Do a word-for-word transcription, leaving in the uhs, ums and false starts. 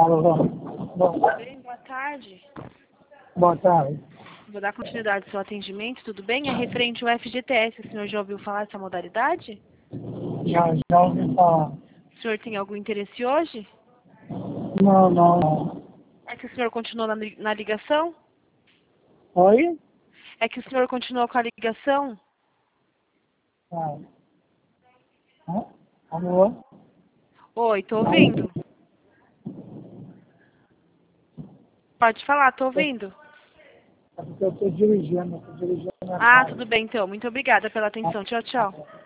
Alô, bom, Tudo bem? Boa tarde. boa tarde. Vou dar continuidade ao seu atendimento, tudo bem? É referente ao F G T S, o senhor já ouviu falar dessa modalidade? Já, já ouvi falar. O senhor tem algum interesse hoje? Não, não, não. É que o senhor continuou na, li- na ligação? Oi? É que o senhor continuou com a ligação? Ah. Hã? Alô? Oi, tô ouvindo. Pode falar, tô ouvindo. É porque eu estou dirigindo, estou dirigindo a Ah, casa. tudo bem então. Muito obrigada pela atenção. Tchau, tchau.